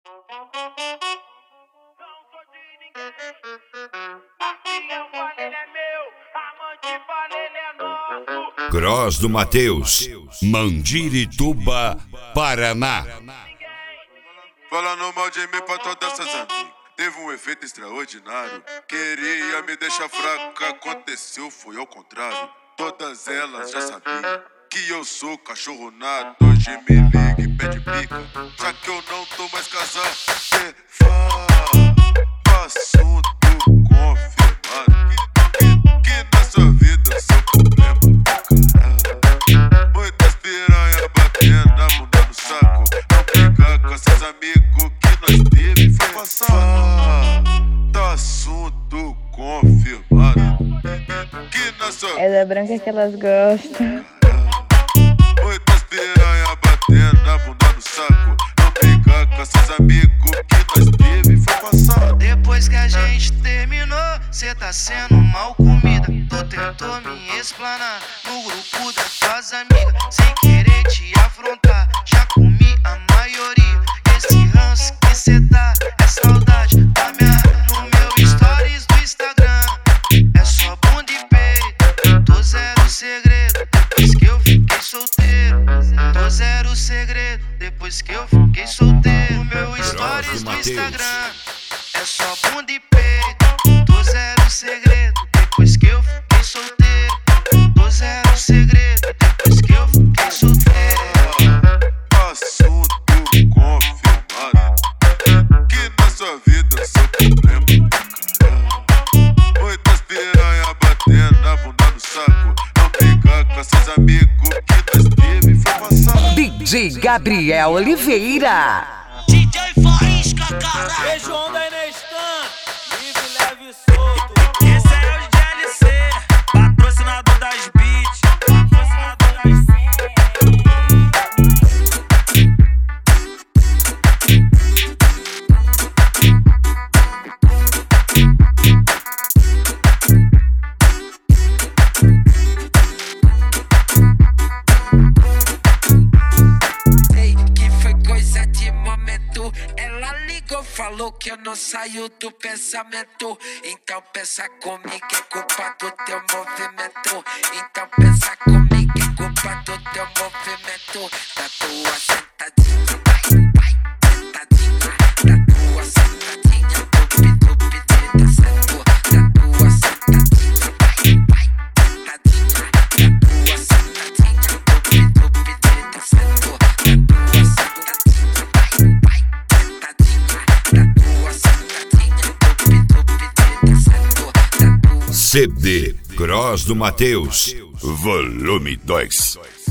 Gross do Mateus, Mandirituba, Paraná. Falando mal de mim pra todas essas amigas, teve um efeito extraordinário. Queria me deixar fraco, o que aconteceu foi ao contrário. Todas elas já sabiam que eu sou cachorro nato. Hoje me liga e pede pica, já que eu não tô mais casado. Cê fala, assunto confirmado, que na sua vida eu sou problema do caralho. Muitas piranha batendo na bunda no saco. Não brigar com esses amigos que nós teve foi passar. Tá assunto confirmado, que na sua É da branca que elas gostam. muitas piranha batendo na bunda no saco. Não brigar com esses amigos que nós teve foi passar. Depois que a gente terminou, cê tá sendo mal comida. Tu tentou me explanar no grupo das tuas amigas, sem querer te afrontar. Já comi a maioria. Esse ranço que cê tá é saudade da minha. No meu stories do Instagram é só bunda e peito. Tô zero segredo depois que eu fiquei solteiro. Tô zero segredo depois que eu fiquei solteiro. No meu stories do Instagram é só bunda e peito. Tô zero segredo depois que eu fiquei solteiro. Tô zero segredo depois que eu fiquei solteiro. Assunto confirmado, que na sua vida eu sou problema do caralho. Muitas piranha batendo na bunda no saco. Não brigar com esses amigos que nós teve foi passar. DJ Gabriel Oliveira. DJ Faísca, caralho. Beijo onda aí na estante, livre, leve e solto. Esse é o DLC, patrocinador das beats. Patrocinador das beats. Sei que foi coisa de momento. Ela ligou, falou que eu não saio do pensamento. Então pensa comigo, é culpa do teu movimento. Então pensa comigo, é culpa do teu movimento. Da tua sentadinha, vai, vai, sentadinha. Da tua sentadinha, tupi, tupi, tenta, sentou. Da tua sentadinha, vai, vai, sentadinha. Da tua sentadinha, tupi, tupi, tenta, sentou. Da tua sentadinha, vai, vai, sentadinha. Da tua sentadinha, tupi, tupi, tenta, sentou. Da tua CD Gross do Mateus, Volume 2.